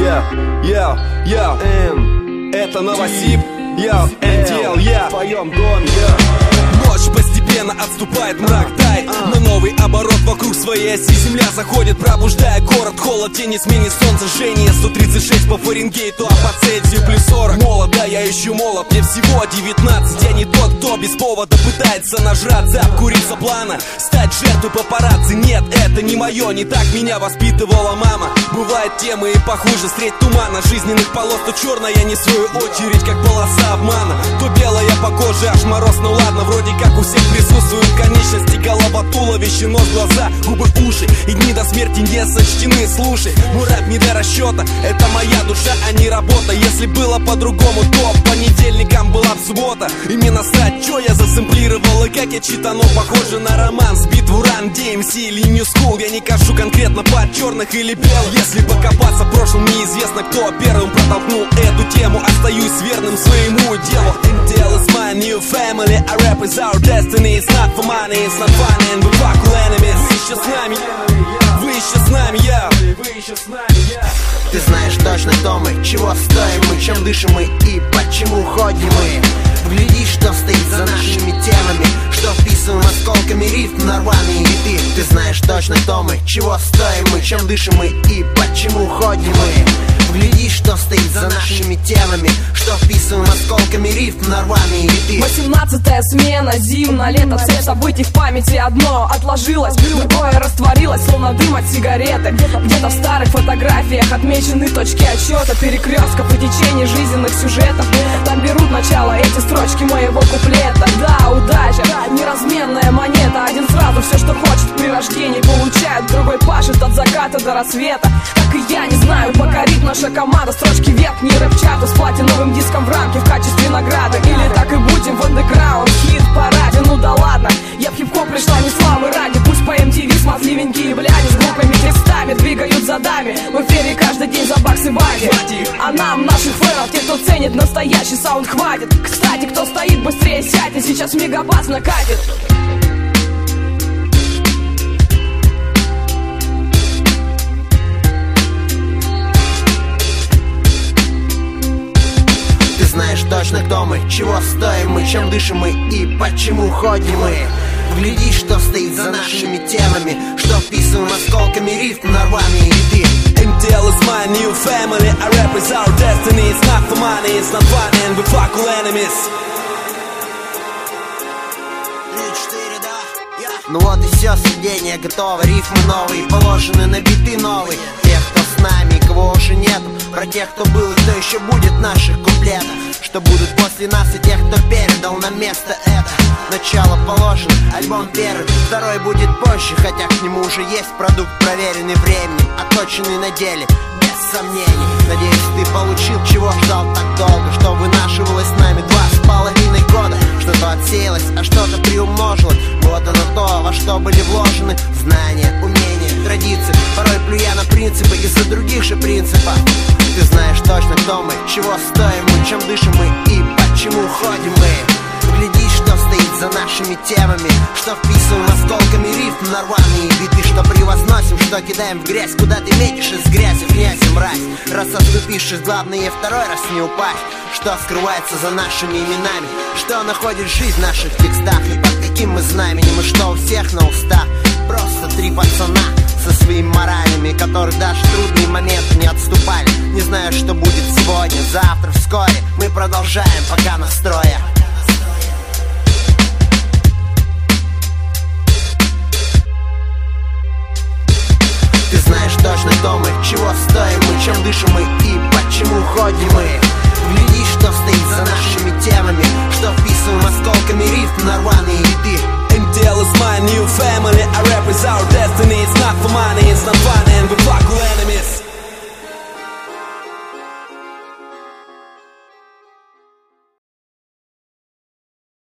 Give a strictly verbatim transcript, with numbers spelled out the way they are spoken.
Я, я, я, Н. Это Новосиб. Я, эн ти эл, я в твоем доме. Ночь постепенно отступает, мрак тает, на новый оборот вокруг своей оси. Земля заходит, пробуждая город. Холод, тени, смене солнца, жжение. Сто тридцать шесть по Фаренгейту, а по Цельсию плюс сорок. Молод, да, я еще молод, мне всего девятнадцать. Я не тот, кто без повода пытается нажраться, обкуриться плана, стать жертвой папарацци. Нет, это не мое, не так меня воспитывала мама. Бывает темы и похуже, средь тумана жизненных полос. То черная, не в свою очередь, как полоса обмана. То белая по коже, аж мороз, ну ладно. Вроде как у всех присутствуют конечности, голова, туловище, нос, глаза, губы, уши. И дни до смерти не сочтены, слушай. Мой рэп не до расчета, это моя душа, а не работа. Если было по-другому, то понедельникам была б суббота. И мне насрать, чё я засэмплировал и как я читанул. Похоже на роман, сбит в уран, ди эм си или New School. Я не кажу конкретно под черных или белых. Если покопаться в прошлом, неизвестно, кто первым протолкнул эту тему. Остаюсь верным своему делу. эн ти эл is my new family, a rap is our destiny. It's not for money, it's not fun, and we fuck with enemies. Вы еще с нами, вы еще с нами, я, вы еще с нами, я. Ты знаешь точно, кто мы, чего стоим мы, чем дышим мы и почему ходим мы. Вгляди, что стоит за нашими темами, что вписываем осколками рифм на рваные биты. Ты знаешь точно, кто мы, чего стоим мы, чем дышим мы и почему ходим мы. Вгляди, что стоит за нашими темами, что вписываем осколками рифм на рваные биты. Восемнадцатая смена, зимно, лето, всех событий в памяти одно отложилось, другое растворилось, словно дым от сигареты. Где-то в старых фотографиях отмечены точки отсчета, перекрестков и течений жизненных сюжетов. Там берут начало эти строчки моего куплета. Да, удача, неразменная монета. Один сразу все, что хочет при рождении получает, другой пашет от заката до рассвета. Так и я не знаю, покорит наша команда строчки верхней рэп-чарту с платиновым диском в рамке в качестве награды. Или так и будем в андеграунд хит-параде. Ну да ладно, я в хип-хоп пришла не славы ради. Пусть по эм ти ви смазливенькие бляди с группами крестами двигают задами. В эфире каждый день за баксы баги. А нам, наших фэнов, те, кто ценит настоящий саунд, хватит. Кстати, кто стоит, быстрее сядьте, сейчас мегабас накатит. Ты знаешь точно, кто мы, чего стоим мы, чем дышим мы и почему ходим мы. Вгляди, что стоит за нашими темами, что вписываем осколками рифм на рваные биты. эн ти эл is my new family, a rap is our destiny. It's not for money, it's not fun, and we fuck with enemies. Ну вот и все, сведение готово, рифмы новые, положены на биты новые. Тех, кто с нами, кого уже нету, про тех, кто был и кто еще будет наших куплетов, что будут после нас и тех, кто передал на место это. Начало положено, альбом первый, второй будет позже, хотя к нему уже есть продукт, проверенный временем, отточенный на деле, без сомнений. Надеюсь, ты получил, чего ждал так долго, что вынашивалось с нами два с половиной года. Что-то отсеялось, а что-то приумножилось. Вот оно то, во что были вложены знания, умения, традиции. Порой плюя на принципы из-за других же принципов. Ты знаешь точно, кто мы, чего стоим мы, чем дышим мы и почему ходим мы. Гляди, что стоит за нашими темами, что вписываем осколками рифм на рваные биты, что превозносим, что кидаем в грязь, куда ты метишь из грязи в князь и мразь. Раз оступившись, главное второй раз не упасть. Что скрывается за нашими именами, что находит жизнь в наших текстах и под каким мы знаменем, и что у всех на устах. Просто три пацана со своими моралями, которых даже трудные моменты не отступали. Не знаю, что будет сегодня, завтра, вскоре. Мы продолжаем, пока настроя. Ты знаешь точно, кто мы, чего стоим мы, чем дышим мы и почему ходим мы.